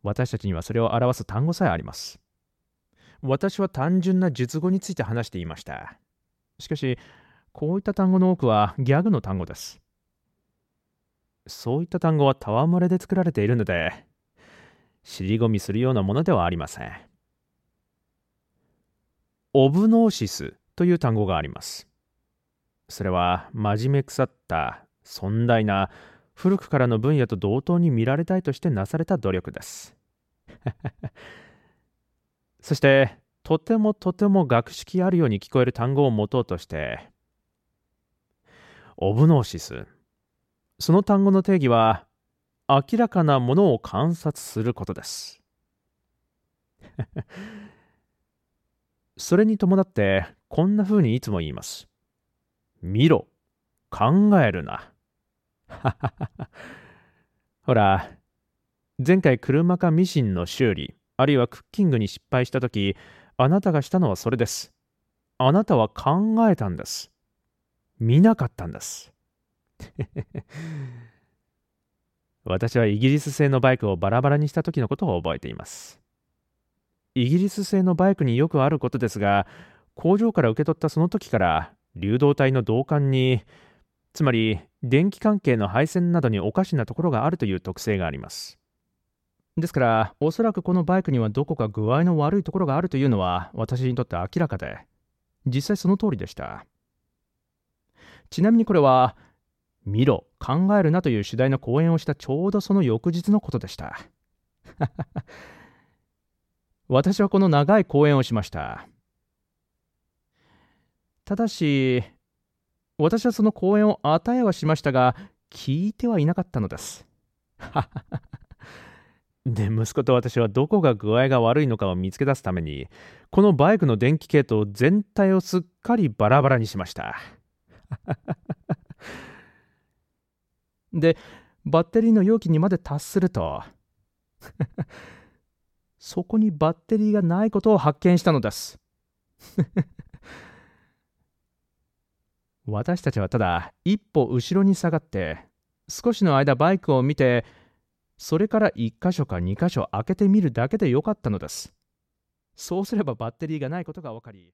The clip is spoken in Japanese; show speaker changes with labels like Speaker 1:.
Speaker 1: 私たちにはそれを表す単語さえあります。私は単純な述語について話していました。しかし、こういった単語の多くはギャグの単語です。そういった単語は戯れで作られているので、尻込みするようなものではありません。オブノーシスという単語があります。それは真面目腐った尊大な古くからの分野と同等に見られたいとしてなされた努力です。そしてとてもとても学識あるように聞こえる単語を持とうとして、オブノーシス、その単語の定義は明らかなものを観察することです。それに伴ってこんな風にいつも言います。見ろ、考えるな。ほら、前回車かミシンの修理、あるいはクッキングに失敗したとき、あなたがしたのはそれです。あなたは考えたんです。見なかったんです。私はイギリス製のバイクをバラバラにした時のことを覚えています。イギリス製のバイクによくあることですが、工場から受け取ったその時から流動体の導管に、つまり電気関係の配線などにおかしなところがあるという特性があります。ですから、おそらくこのバイクにはどこか具合の悪いところがあるというのは私にとって明らかで、実際その通りでした。ちなみにこれは、見ろ、考えるなという主題の講演をしたちょうどその翌日のことでした。私はこの長い講演をしました。ただし、私はその講演を与えはしましたが、聞いてはいなかったのです。で、息子と私はどこが具合が悪いのかを見つけ出すために、このバイクの電気系統全体をすっかりバラバラにしました。で、バッテリーの容器にまで達すると、そこにバッテリーがないことを発見したのです。私たちはただ一歩後ろに下がって少しの間バイクを見て、それから1箇所か2箇所開けてみるだけでよかったのです。そうすればバッテリーがないことが分かり、